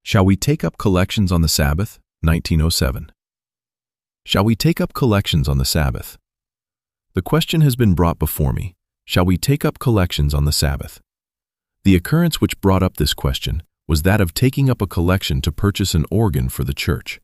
Shall we take up collections on the Sabbath? 1907. Shall we take up collections on the Sabbath? The question has been brought before me, shall we take up collections on the Sabbath? The occurrence which brought up this question was that of taking up a collection to purchase an organ for the church.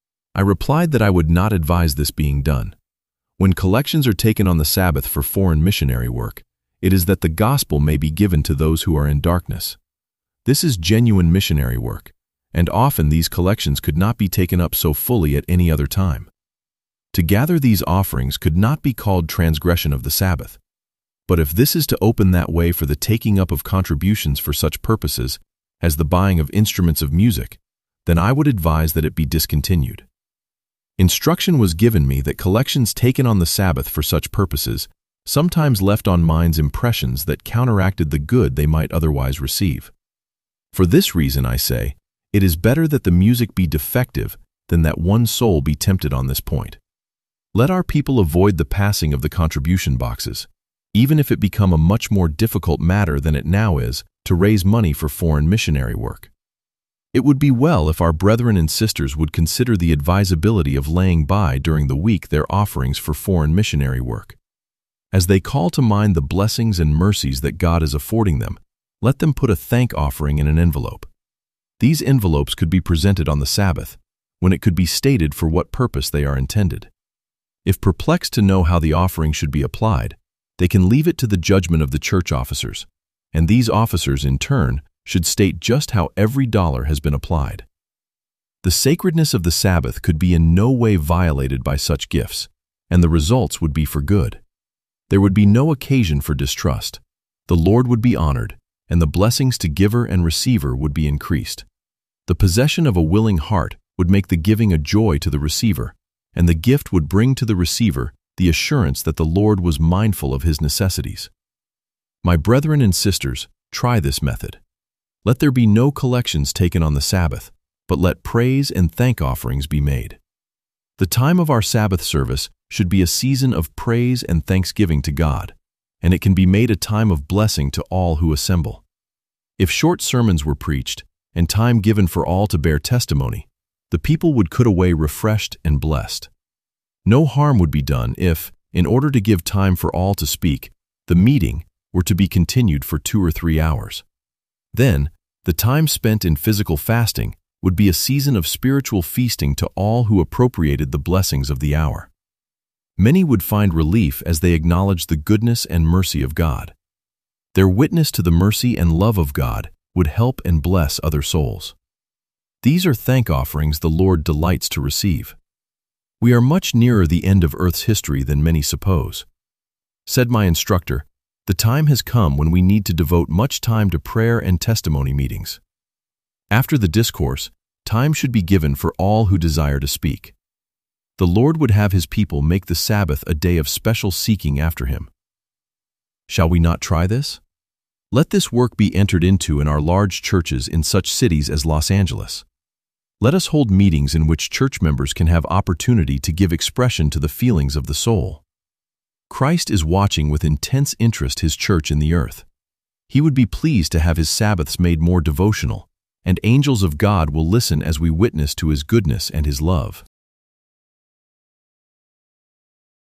I replied that I would not advise this being done. When collections are taken on the Sabbath for foreign missionary work, it is that the gospel may be given to those who are in darkness. This is genuine missionary work, and often these collections could not be taken up so fully at any other time. To gather these offerings could not be called transgression of the Sabbath. But if this is to open that way for the taking up of contributions for such purposes as the buying of instruments of music, then I would advise that it be discontinued. Instruction was given me that collections taken on the Sabbath for such purposes sometimes left on minds impressions that counteracted the good they might otherwise receive. For this reason, I say, it is better that the music be defective than that one soul be tempted on this point. Let our people avoid the passing of the contribution boxes, even if it become a much more difficult matter than it now is to raise money for foreign missionary work. It would be well if our brethren and sisters would consider the advisability of laying by during the week their offerings for foreign missionary work. As they call to mind the blessings and mercies that God is affording them, let them put a thank offering in an envelope. These envelopes could be presented on the Sabbath, when it could be stated for what purpose they are intended. If perplexed to know how the offering should be applied, they can leave it to the judgment of the church officers, and these officers, in turn, should state just how every dollar has been applied. The sacredness of the Sabbath could be in no way violated by such gifts, and the results would be for good. There would be no occasion for distrust. The Lord would be honored, and the blessings to giver and receiver would be increased. The possession of a willing heart would make the giving a joy to the receiver, and the gift would bring to the receiver the assurance that the Lord was mindful of his necessities. My brethren and sisters, try this method. Let there be no collections taken on the Sabbath, but let praise and thank offerings be made. The time of our Sabbath service should be a season of praise and thanksgiving to God, and it can be made a time of blessing to all who assemble. If short sermons were preached, and time given for all to bear testimony, the people would cut away refreshed and blessed. No harm would be done if, in order to give time for all to speak, the meeting were to be continued for 2 or 3 hours. Then, the time spent in physical fasting would be a season of spiritual feasting to all who appropriated the blessings of the hour. Many would find relief as they acknowledged the goodness and mercy of God. Their witness to the mercy and love of God would help and bless other souls. These are thank offerings the Lord delights to receive. We are much nearer the end of Earth's history than many suppose. Said my instructor, the time has come when we need to devote much time to prayer and testimony meetings. After the discourse, time should be given for all who desire to speak. The Lord would have his people make the Sabbath a day of special seeking after him. Shall we not try this? Let this work be entered into in our large churches in such cities as Los Angeles. Let us hold meetings in which church members can have opportunity to give expression to the feelings of the soul. Christ is watching with intense interest his church in the earth. He would be pleased to have his Sabbaths made more devotional, and angels of God will listen as we witness to his goodness and his love.